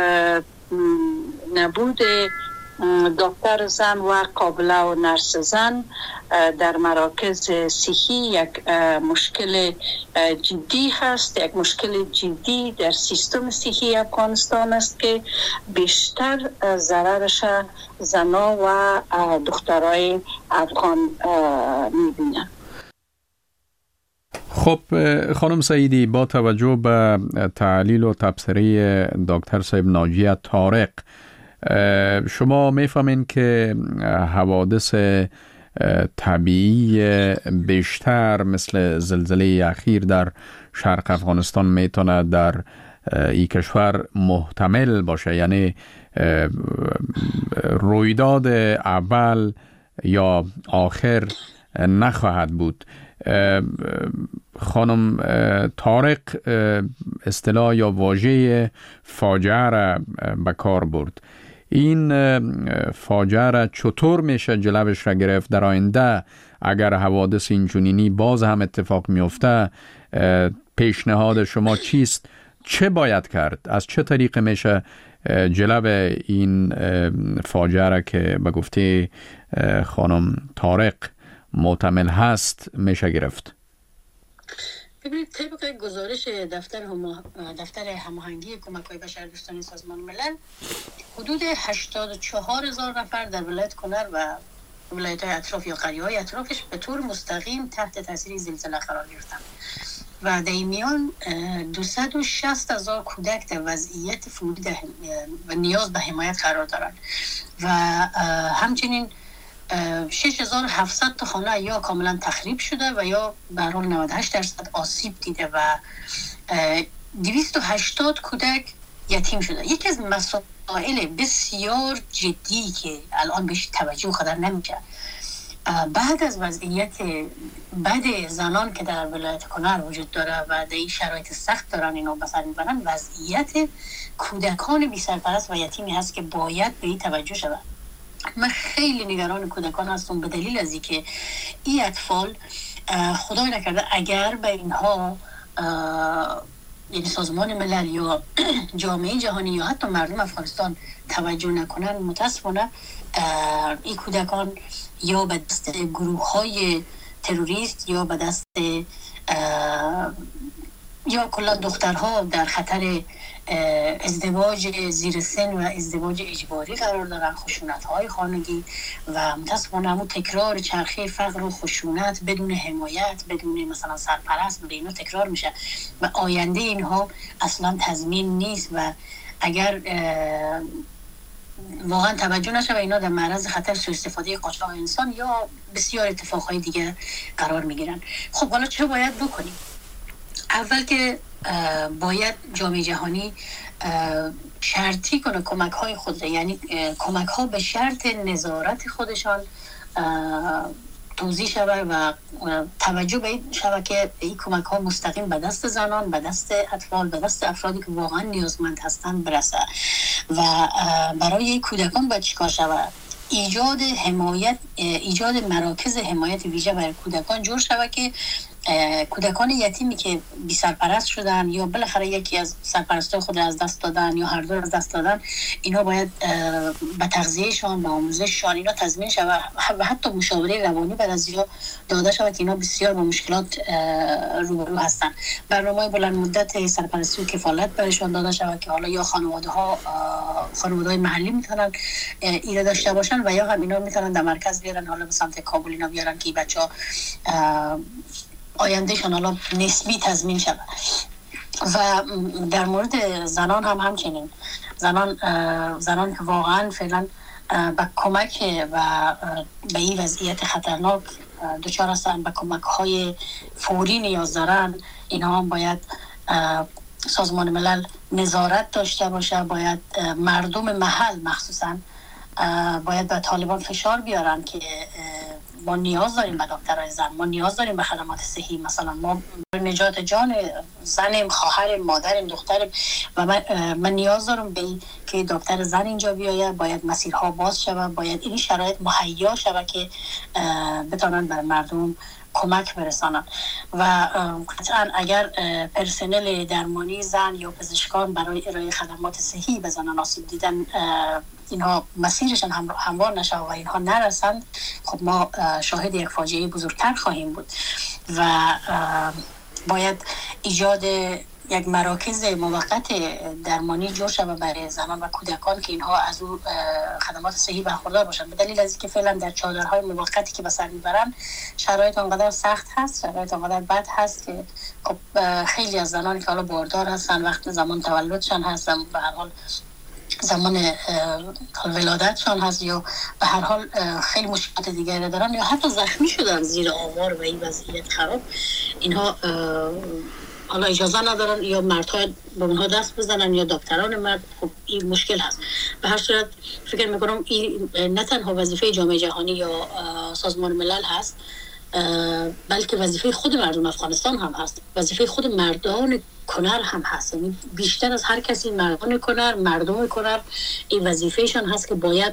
نبود دکتر زن و قابله و نرس زن در مراکز صحی یک مشکل جدی هست، یک مشکل جدی در سیستم صحی افغانستان است که بیشتر ضررش زنها و دخترای افغان میبینن. خب خانم سعیدی، با توجه به تحلیل و تبصره دکتر صاحب ناجیه طارق، شما میفهمین که حوادث طبیعی بیشتر مثل زلزله اخیر در شرق افغانستان میتونه در این کشور محتمل باشه، یعنی رویداد اول یا آخر نخواهد بود. خانم طارق اصطلاح یا واژه فاجعه را به کار برد. این فاجعه را چطور میشه جلوش را گرفت در آینده؟ اگر حوادث اینچنینی باز هم اتفاق میفته، پیشنهاد شما چیست؟ چه باید کرد؟ از چه طریق میشه جلو این فاجعه را که به گفته خانم طارق محتمل هست میشه گرفت؟ ببینید، طبق گزارش دفتر هم... دفتر هماهنگی کمک‌های بشردوستانه سازمان ملل، حدود هشتاد و چهار هزار نفر در ولایت کنر و ولایت‌های اطراف یا قریه‌های اطرافش به طور مستقیم تحت تاثیر زلزله قرار گرفتند و در این میان دویست و شصت هزار کودک در وضعیت فوری و نیاز به حمایت قرار دارند و همچنین شش هزار و هفتصد تا خانه یا کاملا تخریب شده و یا به هر حال نود و هشت درصد آسیب دیده و دویست و هشتاد کودک یتیم شده. یکی از مسائل بسیار جدی که الان بهش توجه قدر نمیشه، بعد از وضعیت بد زنان که در ولایت کنر وجود داره و در این شرایط سخت دارن اینو بسر میبرن، وضعیت کودکان بی سرپرست و یتیمی هست که باید به این توجه شود. من خیلی نگران کودکان هستم به دلیل از اینکه این اطفال خدای نکرده اگر به اینها یعنی سازمان ملل یا جامعه جهانی یا حتی مردم افغانستان توجه نکنن، متاسفانه این کودکان یا به دست گروه های تروریست یا به دست یا کلا دخترها در خطر ازدواج زیر سن و ازدواج اجباری قرار دارن، خشونت های خانگی و متاسفانه همون تکرار چرخه فقر و خشونت بدون حمایت، بدون مثلا سرپرست، به اینا تکرار میشه و آینده اینها اصلا تضمین نیست و اگر واقعا توجه نشه و اینا در معرض خطر سوء استفاده قاچاق انسان یا بسیار اتفاقهای دیگه قرار میگیرن. خب حالا چه باید بکنیم؟ اول که باید جامعه جهانی شرطی کنه کمک های خود، یعنی کمک ها به شرط نظارت خودشان توزیع شود و توجه به این شود که این کمک ها مستقیم به دست زنان، به دست اطفال، به دست افرادی که واقعا نیازمند هستند برسه و برای این کودکان باید چیکار شود؟ ایجاد حمایت، ایجاد مراکز حمایت ویژه برای کودکان جور شود که کودکان یتیمی که بی سرپرست شدن یا بالاخره یکی از سرپرستای خود از دست دادن یا هر دو از دست دادن، اینا باید به تغذیهشان، به آموزششان اینا تضمین شود و حتی مشاوره روانی بعد از یا داده شود که اینا بسیار با مشکلات روبرو هستن. برنامه بلند مدت سرپرستی و کفالت برایشان داده شود که حالا یا خانواده ها خانواده های محلی میتونن اینا داشته باشن و یا هم اینا میتونن در مرکز بیارن، حالا به سمت کابل اینا بیارن که بچه‌ها آیندهشان حالا نسبی تضمین شود. و در مورد زنان هم همچنین، زنان زنان که واقعا فعلا به کمک و به این وضعیت خطرناک دچار هستند، به کمک های فوری نیاز دارن، اینا هم باید سازمان ملل نظارت داشته باشه، باید مردم محل مخصوصا باید به طالبان فشار بیارن که ما نیاز داریم به دکترای زن، ما نیاز داریم به خدمات صحی، مثلا ما نجات جان زنیم، خواهریم، مادریم، دختریم و من, من نیاز دارم به که دکتر زن اینجا بیاید، باید مسیرها باز شود، باید این شرایط مهیا شود که بتونن بر مردم کمک برسانن و قطعا اگر پرسنل درمانی زن یا پزشکان برای ارائه خدمات صحی به زنان آسیب دیدن اینها مسیرشان هموار نشه و اینها نرسند، خب ما شاهد یک فاجعه بزرگتر خواهیم بود و باید ایجاد یک مراکز موقت درمانی جور شود برای زنان و کودکان که اینها از اون خدمات صحی برخوردار باشند، به دلیل از اینکه فعلا در چادرهای موقتی که به سر میبرن شرایط آنقدر سخت هست، شرایط آنقدر بد هست که خب خیلی از زنان که حالا باردار هستن، وقت زمان تولدشان هستن، به هر حال زمان ولادتشان هست یا به هر حال خیلی مشکلات دیگری دارن یا حتی زخمی شدن زیر آوار و این وضعیت خراب، اینها حالا اجازه ندارن یا مردها به اونها دست بزنن یا دکتران مرد، خب این مشکل هست. به هر صورت فکر میکنم این نه تنها وظیفه جامعه جهانی یا سازمان ملل هست، بلکه وظیفه خود مردم افغانستان هم هست، وظیفه خود مردان کنر هم هست. یعنی بیشتر از هر کسی مردان کنر، مردم کنر این وظیفهشان هست که باید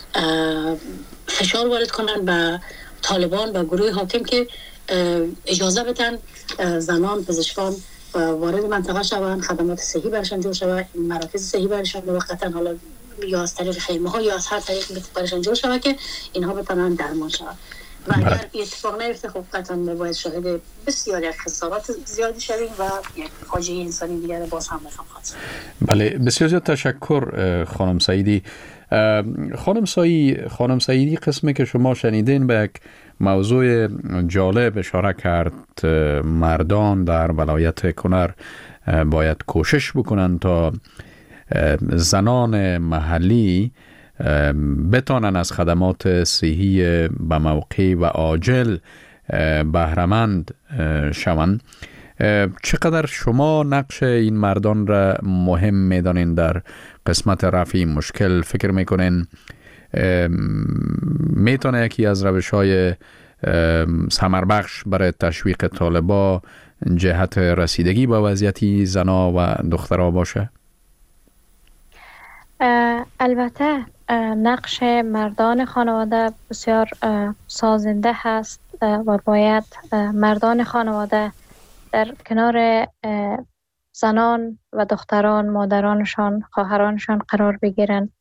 فشار وارد کنن به طالبان و گروه حاکم که اجازه بدن زنان پزشکان وارد منطقه شوند، خدمات صحی برشان جور شود، مراکز صحی برشان موقتا حالا یا از طریق خیمه ها یا از هر طریق برشان جور شود که اینها بتونن درمان شود. و اگر اتفاق نیفته خب قطعا باید شاهد بسیاری از خسارات زیادی شویم و یک فاجعه انسانی دیگر باز هم بخواهیم خواست. بله، بسیار زیاد تشکر خانم سعیدی. خانم سایی خانم سعیدی قسمی که شما شنیدین به یک موضوع جالب اشاره کرد. مردان در ولایت کنر باید کوشش بکنن تا زنان محلی بتانن از خدمات صحی به موقع و عاجل بهره‌مند شوند. چقدر شما نقش این مردان را مهم میدانین در قسمت رفع این مشکل؟ فکر میکنین میتونه یکی از روش‌های ثمربخش برای تشویق طالبا جهت رسیدگی به وضعیت زنا و دخترها باشه؟ البته نقش مردان خانواده بسیار سازنده هست و باید مردان خانواده در کنار زنان و دختران، مادرانشان، خواهرانشان قرار بگیرند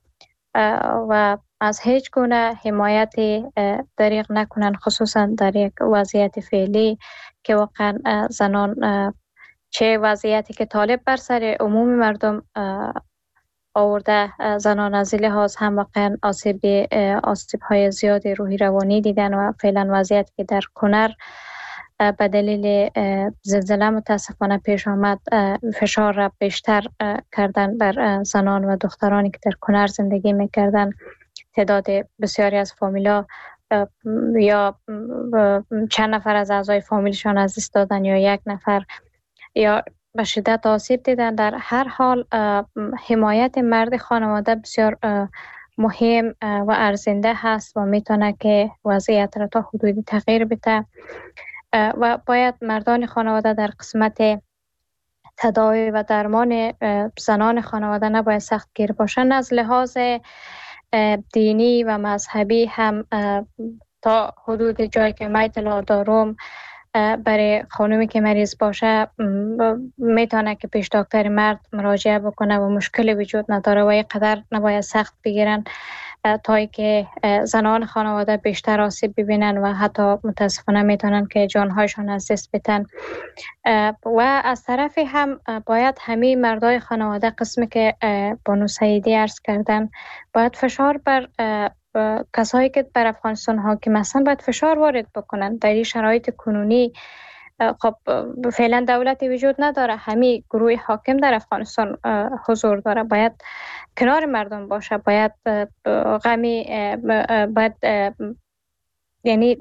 و از هیچ گونه حمایتی دریغ نکنند، خصوصا در یک وضعیت فعلی که واقعا زنان چه وضعیتی که طالب بر سر عموم مردم آورده، زنان از این لحاظ هم واقعا آسیب آسیب های زیاد روحی روانی دیدن و فعلا وضعیتی که در کنر به دلیل زلزله متاسفانه پیش آمد فشار را بیشتر کردن بر زنان و دخترانی که در کنر زندگی میکردن. تعداد بسیاری از فامیلا یا چند نفر از اعضای فامیلشان از دست دادن یا یک نفر یا به شدت آسیب دیدن. در هر حال حمایت مرد خانواده بسیار مهم و ارزنده هست و میتونه که وضعیت را تا حدودی تغییر بده و باید مردان خانواده در قسمت تداوی و درمان زنان خانواده نباید سختگیر باشند. از لحاظ دینی و مذهبی هم تا حدود جایی که من اطلاع دارم برای خانومی که مریض باشه میتونه که پیش دکتر مرد مراجعه بکنه و مشکلی وجود نداره و اینقدر نباید سخت بگیرن تا که زنان خانواده بیشتر آسیب ببینن و حتی متاسفانه میتونن که جانهایشان از دست بدن. و از طرفی هم باید همه مردای خانواده قسمی که بانو سعیدی عرض کردن باید فشار بر کسایی که بر افغانستان حاکم هستن باید فشار وارد بکنن. در این شرایط کنونی خب فعلا دولتی وجود نداره، همه گروه حاکم در افغانستان حضور داره، باید کنار مردم باشه، باید غمی باید یعنی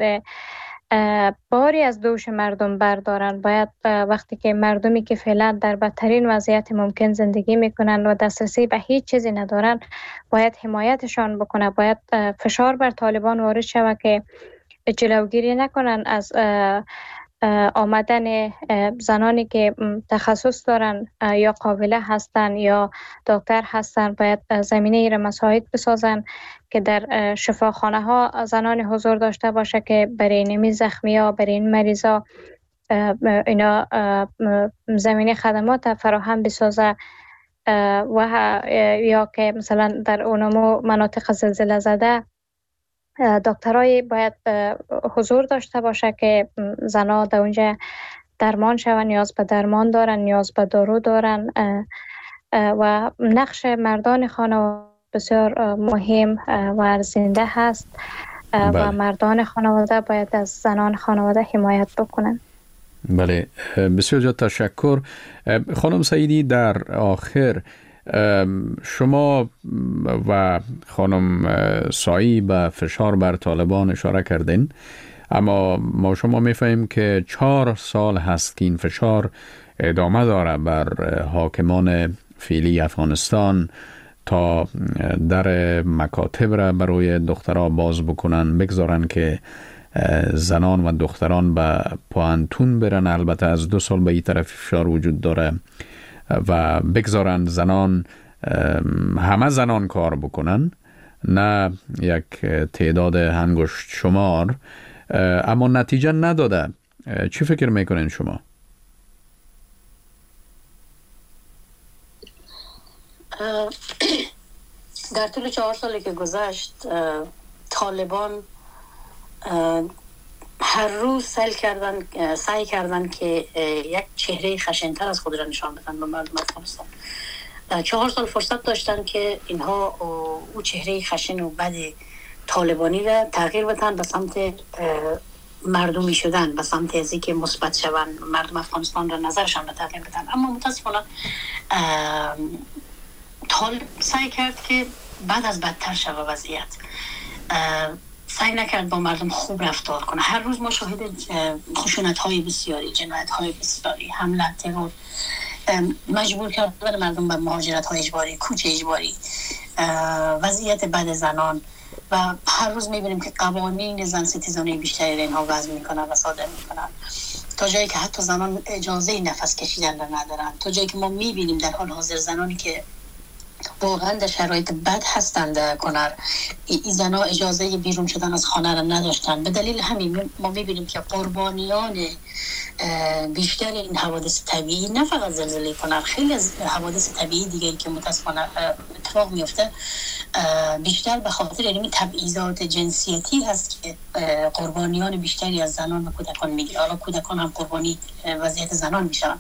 باری از دوش مردم بردارن. باید وقتی که مردمی که فعلا در بدترین وضعیت ممکن زندگی میکنن و دسترسی به هیچ چیزی ندارن باید حمایتشان بکنه. باید فشار بر طالبان وارد شود که جلوگیری نکنن از آمدن زنانی که تخصص دارن یا قابله هستن یا دکتر هستن. باید زمینه ای را مساعد بسازن که در شفاخانه ها زنان حضور داشته باشه که برای نمی زخمی ها، برای این مریضا اینا زمینه خدمات فراهم بسازه و یا که مثلا در اونمو مناطق زلزله زده دکترای باید حضور داشته باشه که زنا در اونجا درمان شون، نیاز به درمان دارن، نیاز به دارو دارن و نقش مردان خانواده بسیار مهم و ارزنده هست. بله. و مردان خانواده باید از زنان خانواده حمایت بکنن. بله، بسیار زیاد تشکر. خانم سعیدی، در آخر شما و خانم سایی به فشار بر طالبان اشاره کردین، اما ما شما میفهمیم که چهار سال هست که این فشار ادامه داره بر حاکمان فعلی افغانستان تا در مکاتب را برای دخترها باز بکنن، بگذارن که زنان و دختران به پوانتون برن، البته از دو سال به این طرف فشار وجود داره و بگذارن زنان همه زنان کار بکنن، نه یک تعداد انگشت شمار، اما نتیجه نداده. چی فکر میکنین شما؟ در طول چهار سالی که گذشت طالبان هر روز سعی کردن سعی کردن که یک چهره خشن‌تر از خود را نشان بدن به مردم افغانستان. چهار سال فرصت داشتن که اینها او چهره خشن و بد طالبانی را تغییر بدن به سمت مردمی شدن، به سمت ازی که مثبت شوند، مردم افغانستان را نظرشان را تغییر بدن. اما متاسفانه طالب سعی کرد که بعد از بدتر شود وضعیت. سعی نکرد با مردم خوب رفتار کنه. هر روز ما شاهد خشونت های بسیاری، جنایت های بسیاری، حمله، ترور، مجبور کردن مردم به مهاجرت های اجباری، کوچ اجباری، وضعیت بد زنان و هر روز میبینیم که قوانین زن ستیزانه بیشتری را اینها وضع میکنن و صادر میکنن، تا جایی که حتی زنان اجازه نفس کشیدن را ندارن، تا جایی که ما میبینیم در حال حاضر زنانی که واقعا در شرایط بد هستند در کنار این زنها اجازه بیرون شدن از خانه را نداشتن. به دلیل همین ما میبینیم که قربانیان بیشتر این حوادث طبیعی، نه فقط زلزله کنار، خیلی از حوادث طبیعی دیگه که متاسفانه اتفاق میفته بیشتر به خاطر این تبعیضات جنسیتی هست که قربانیان بیشتری از زنان و کودکان میگیره. حالا کودکان هم قربانی وضعیت زنان میشن،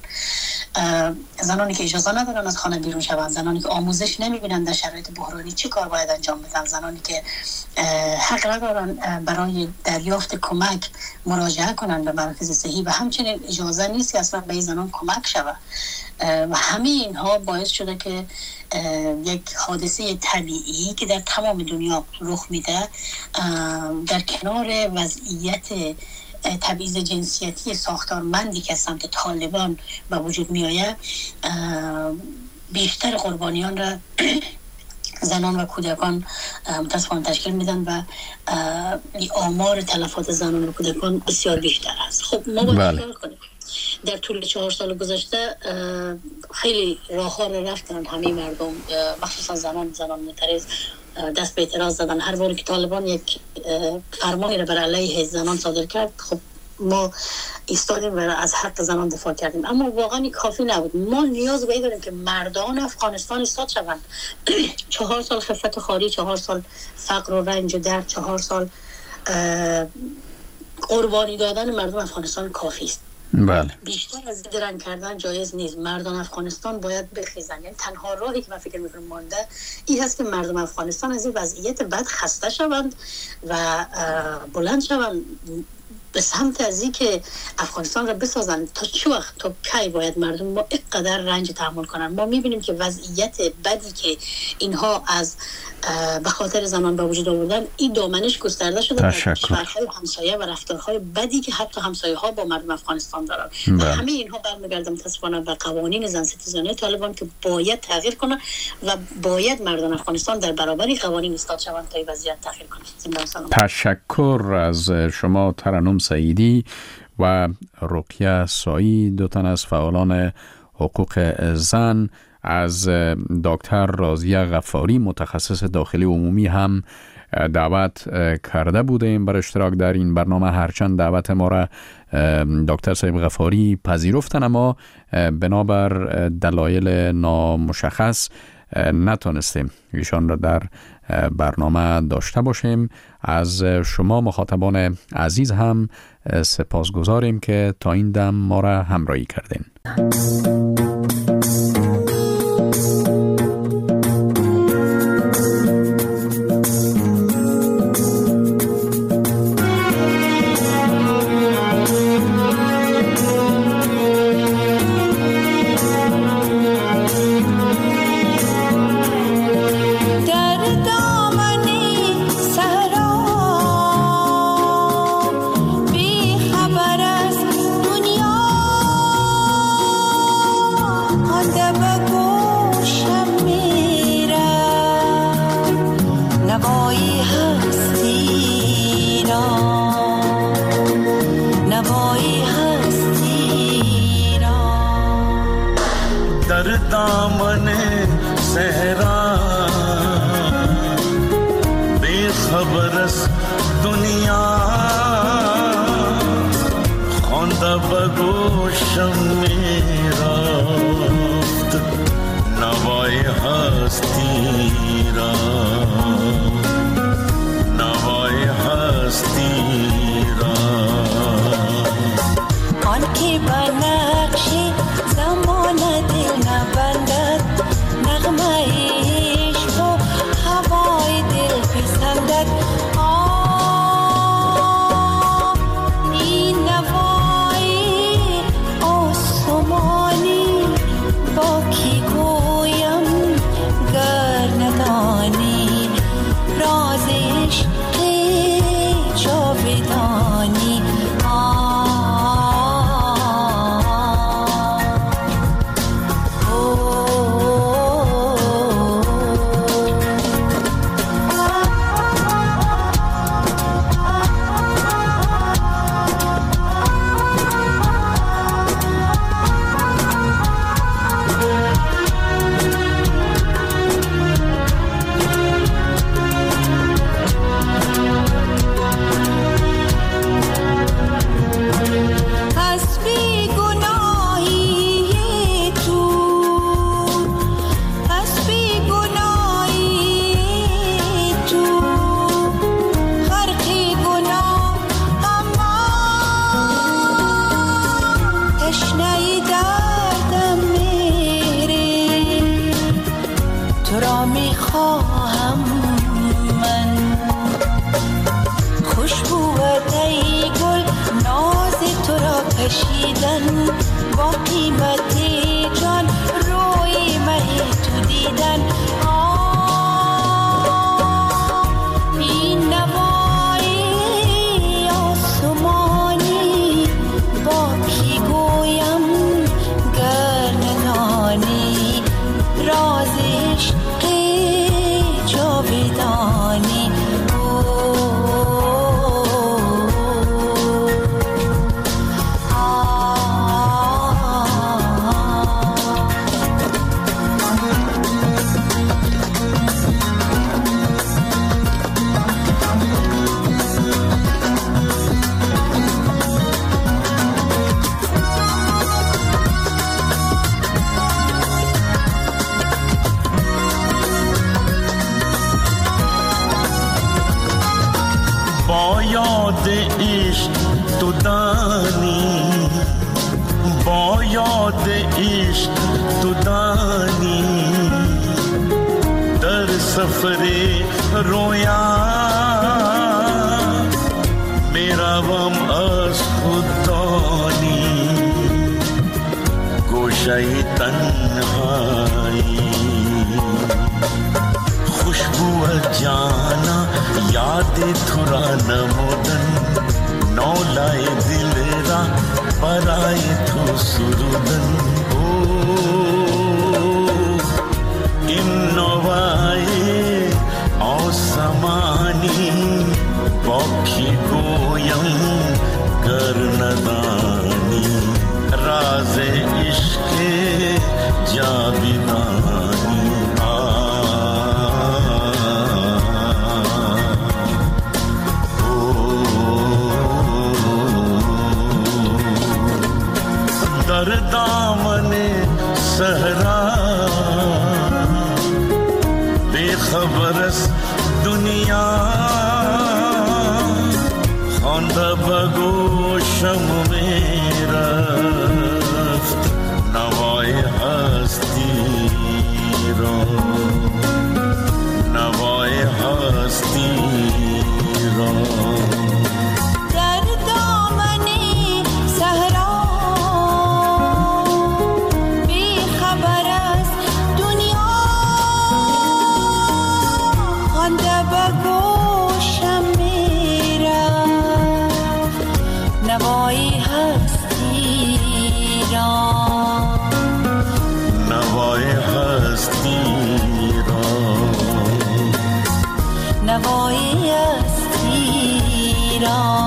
زنانی که اجازه ندارن از خانه بیرون شوند، زنانی که آموزش نمیبینن در شرایط بحرانی چه کار باید انجام بدن، زنانی که حق ندارن برای دریافت کمک مراجعه کنن به مراکز صحی و همچنین اجازه نیست که اصلا به این زنان کمک شود. و همه اینها باعث شده که یک حادثه طبیعی که در تمام دنیا رخ میده در کنار وضعیت تبعیض جنسیتی ساختارمندی که از سمت طالبان به وجود می آید بیشتر قربانیان را زنان و کودکان متاسفانه تشکیل میدن و آمار تلفات زنان و کودکان بسیار بیشتر است. خب ما باید کار کنیم. در طول چهار سال گذشته خیلی راه ها رو رفتن همه مردم، مخصوصا زنان زنان معترض دست به اعتراض زدن. هر باری که طالبان یک فرمانی رو بر علیه زنان صادر کرد، خب ما ایستادیم و از حق زنان دفاع کردیم. اما واقعا کافی نبود. ما نیاز به این داریم که مردان افغانستان ایستاد شوند. چهار سال خفت خاری، چهار سال فقر و رنج و درد، چهار سال قربانی دادن مردم افغانستان کافی است. بله. بیشتر از درنگ کردن جایز نیست. مردم افغانستان باید بخیزن. یعنی تنها راهی که من فکر می‌کنم مانده این هست که مردم افغانستان از این وضعیت بد خسته شوند و بلند شوند به سمت از این که افغانستان را بسازن. تا چه وقت، تا کی باید مردم ما اینقدر رنج تحمل کنن؟ ما می‌بینیم که وضعیت بدی که اینها از به خاطر زمان به وجود آوردن این دامنش گسترده شده در کشورهای همسایه و رفتارهای بدی که حتی همسایه‌ها با مردم افغانستان دارن. و همه اینها برمیگرده متاسفانه به قوانین زن ستیزانه طالبان که باید تغییر کنه و باید مردم افغانستان در برابر قوانین ایستاد شوند تا این وضعیت تغییر کنه. تشکر از شما ترنم سعیدی و رقیه سایی، دو تن از فعالان حقوق زن. از دکتر راضیه غفاری متخصص داخلی عمومی هم دعوت کرده بودیم بر اشتراک در این برنامه، هرچند دعوت ما را دکتر صاحب غفاری پذیرفتن اما بنابر دلایل نامشخص نتونستیم ایشان را در برنامه داشته باشیم. از شما مخاطبان عزیز هم سپاسگزاریم که تا این دم ما را همراهی کردین. بی خبر از دنیا دنیا خوانده به گوشم می رفت نوای هستی را، نوای هستی را. آن که به نقش زمان دل نبندد، نغمه عشق و هوای دل پسندد. آه این نوای آسمانی با کی گویم گر ندانی، راز عشق جاودانی. با قیمت جان روی مه تو دیدن. آه این نوای آسمانی با کی گویم گر ندانی، راز عشق جاودانی. با یاد عشق تو دانی، با یاد عشق تو دانی، در سفر رویا میروم از خود دانی. گوشه تنهایی خوشبو جانا یاد تو را نمودن، نولای دل را برای تو سرودن. او این نوای آسمانی با کی گویم گر ندانی، راز عشق جاودانی. در دامن صحرا بے خبر است دنیا، خوانده به گوشم می رفت نوای هستی را، نوای هستی را. نوای هستی را، نوای هستی را، نوای هستی را.